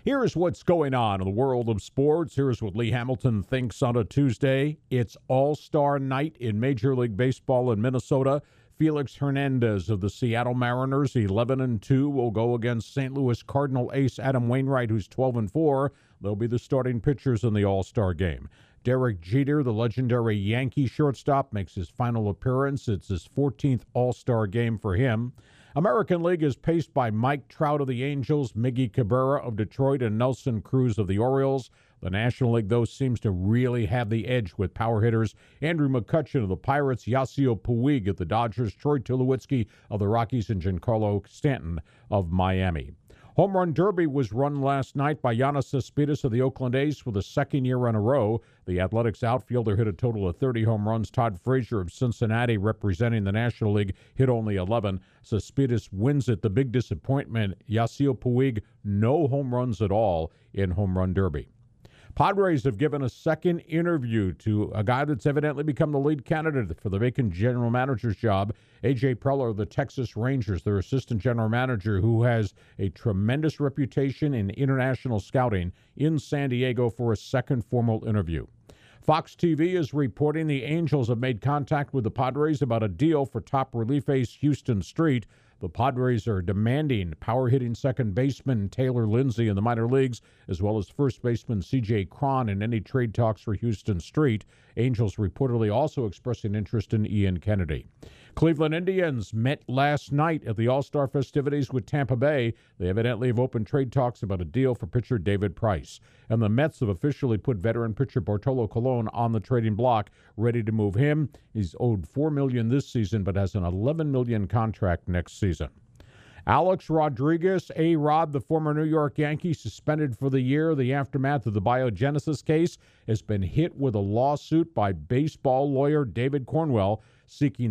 Here's what's going on in the world of sports. Here's what Lee Hamilton thinks on a Tuesday. It's All-Star Night in Major League Baseball in Minnesota. Felix Hernandez of the Seattle Mariners, 11-2, will go against St. Louis Cardinal ace Adam Wainwright, who's 12-4. They'll be the starting pitchers in the All-Star game. Derek Jeter, the legendary Yankee shortstop, makes his final appearance. It's his 14th All-Star game for him. American League is paced by Mike Trout of the Angels, Miggy Cabrera of Detroit, and Nelson Cruz of the Orioles. The National League, though, seems to really have the edge with power hitters Andrew McCutchen of the Pirates, Yasiel Puig of the Dodgers, Troy Tulowitzki of the Rockies, and Giancarlo Stanton of Miami. Home Run Derby was run last night by Yoenis Cespedes of the Oakland A's for the second year in a row. The Athletics outfielder hit a total of 30 home runs. Todd Frazier of Cincinnati, representing the National League, hit only 11. Cespedes wins it. The big disappointment, Yasiel Puig, no home runs at all in Home Run Derby. Padres have given a second interview to a guy that's evidently become the lead candidate for the vacant general manager's job, A.J. Preller of the Texas Rangers, their assistant general manager, who has a tremendous reputation in international scouting, in San Diego for a second formal interview. Fox TV is reporting the Angels have made contact with the Padres about a deal for top relief ace Houston Street. The Padres are demanding power-hitting second baseman Taylor Lindsay in the minor leagues, as well as first baseman C.J. Cron in any trade talks for Houston Street. Angels reportedly also expressing interest in Ian Kennedy. Cleveland Indians met last night at the All-Star festivities with Tampa Bay. They evidently have opened trade talks about a deal for pitcher David Price. And the Mets have officially put veteran pitcher Bartolo Colon on the trading block, ready to move him. He's owed $4 million this season, but has an $11 million contract next season. Alex Rodriguez, A-Rod, the former New York Yankee, suspended for the year. The aftermath of the biogenesis case has been hit with a lawsuit by baseball lawyer David Cornwell, seeking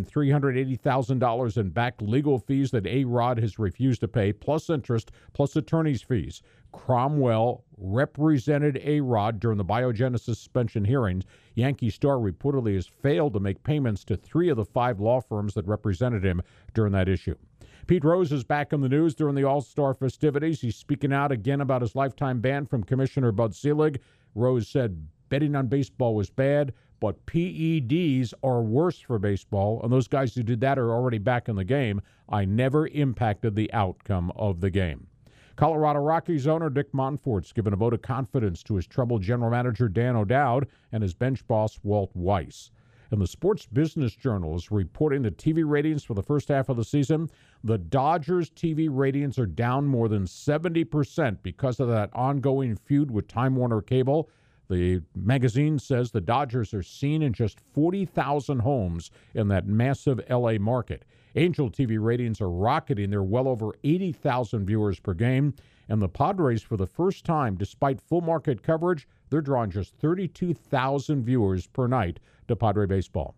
$380,000 in back legal fees that A-Rod has refused to pay, plus interest, plus attorney's fees. Cromwell represented A-Rod during the biogenesis suspension hearings. Yankee Star reportedly has failed to make payments to 3 of the 5 law firms that represented him during that issue. Pete Rose is back in the news during the All-Star festivities. He's speaking out again about his lifetime ban from Commissioner Bud Selig. Rose said betting on baseball was bad, but PEDs are worse for baseball, and those guys who did that are already back in the game. I never impacted the outcome of the game. Colorado Rockies owner Dick Monfort's given a vote of confidence to his troubled general manager Dan O'Dowd and his bench boss Walt Weiss. And the Sports Business Journal is reporting the TV ratings for the first half of the season. The Dodgers' TV ratings are down more than 70% because of that ongoing feud with Time Warner Cable. The magazine says the Dodgers are seen in just 40,000 homes in that massive L.A. market. Angel TV ratings are rocketing. They're well over 80,000 viewers per game. And the Padres, for the first time, despite full market coverage, they're drawing just 32,000 viewers per night to Padre baseball.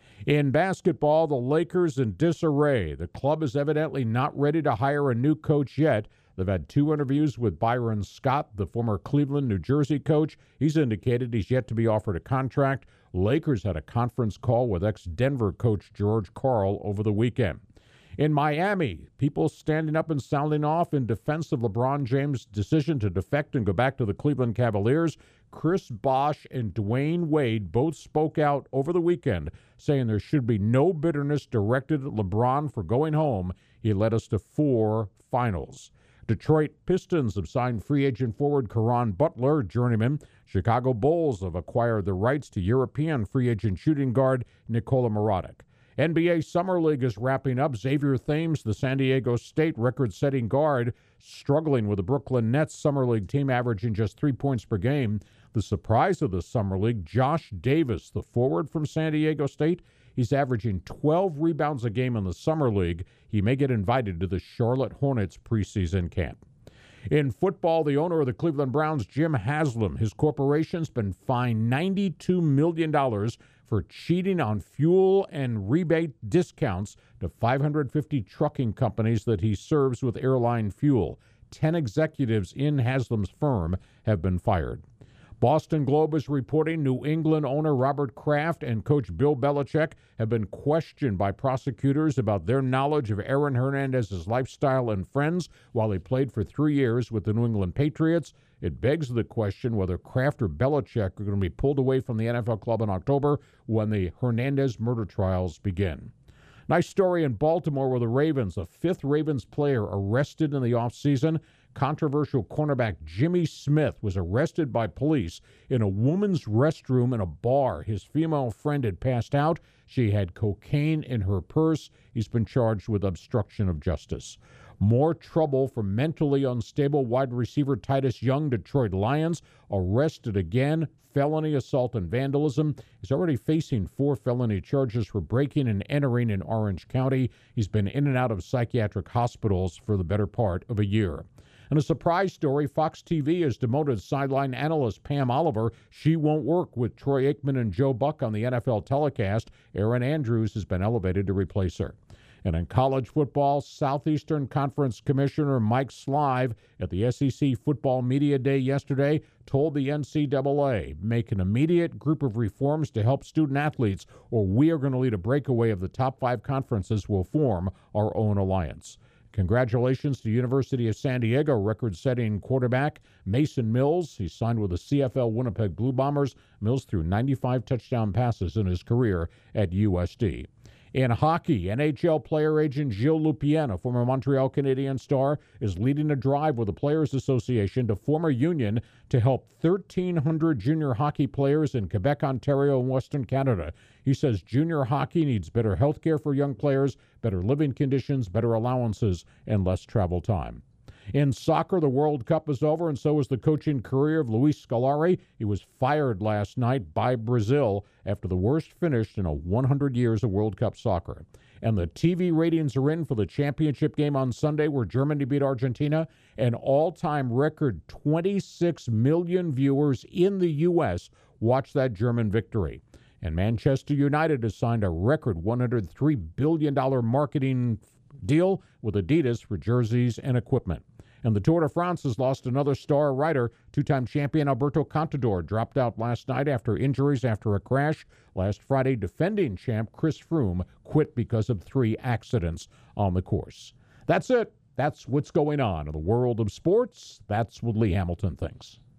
In basketball, the Lakers in disarray. The club is evidently not ready to hire a new coach yet. They've had 2 interviews with Byron Scott, the former Cleveland, New Jersey coach. He's indicated he's yet to be offered a contract. Lakers had a conference call with ex-Denver coach George Karl over the weekend. In Miami, people standing up and sounding off in defense of LeBron James' decision to defect and go back to the Cleveland Cavaliers. Chris Bosh and Dwayne Wade both spoke out over the weekend, saying there should be no bitterness directed at LeBron for going home. He led us to 4 finals. Detroit Pistons have signed free agent forward Caron Butler, journeyman. Chicago Bulls have acquired the rights to European free agent shooting guard Nikola Mirotic. NBA Summer League is wrapping up. Xavier Thames, the San Diego State record-setting guard, struggling with the Brooklyn Nets Summer League team averaging just 3 points per game. The surprise of the Summer League, Josh Davis, the forward from San Diego State, he's averaging 12 rebounds a game in the Summer League. He may get invited to the Charlotte Hornets preseason camp. In football, the owner of the Cleveland Browns, Jim Haslam, his corporation's been fined $92 million for cheating on fuel and rebate discounts to 550 trucking companies that he serves with airline fuel. 10 executives in Haslam's firm have been fired. Boston Globe is reporting New England owner Robert Kraft and coach Bill Belichick have been questioned by prosecutors about their knowledge of Aaron Hernandez's lifestyle and friends while he played for 3 years with the New England Patriots. It begs the question whether Kraft or Belichick are going to be pulled away from the NFL club in October when the Hernandez murder trials begin. Nice story in Baltimore where the Ravens, a fifth Ravens player arrested in the offseason. Controversial cornerback Jimmy Smith was arrested by police in a woman's restroom in a bar. His female friend had passed out. She had cocaine in her purse. He's been charged with obstruction of justice. More trouble for mentally unstable wide receiver Titus Young, Detroit Lions, arrested again. Felony assault and vandalism. He's already facing 4 felony charges for breaking and entering in Orange County. He's been in and out of psychiatric hospitals for the better part of a year. And a surprise story, Fox TV has demoted sideline analyst Pam Oliver. She won't work with Troy Aikman and Joe Buck on the NFL telecast. Aaron Andrews has been elevated to replace her. And in college football, Southeastern Conference Commissioner Mike Slive at the SEC Football Media Day yesterday told the NCAA, make an immediate group of reforms to help student athletes, or we are going to lead a breakaway of the top 5 conferences will form our own alliance. Congratulations to University of San Diego record-setting quarterback Mason Mills. He signed with the CFL Winnipeg Blue Bombers. Mills threw 95 touchdown passes in his career at USD. In hockey, NHL player agent Gilles Lupien, a former Montreal Canadiens star, is leading a drive with the Players Association to form a union to help 1,300 junior hockey players in Quebec, Ontario, and Western Canada. He says junior hockey needs better health care for young players, better living conditions, better allowances, and less travel time. In soccer, the World Cup is over, and so is the coaching career of Luis Scolari. He was fired last night by Brazil after the worst finish in 100 years of World Cup soccer. And the TV ratings are in for the championship game on Sunday where Germany beat Argentina. An all-time record 26 million viewers in the U.S. watched that German victory. And Manchester United has signed a record $103 billion marketing deal with Adidas for jerseys and equipment. And the Tour de France has lost another star rider. 2-time champion Alberto Contador dropped out last night after injuries after a crash. Last Friday, defending champ Chris Froome quit because of 3 accidents on the course. That's it. That's what's going on in the world of sports. That's what Lee Hamilton thinks.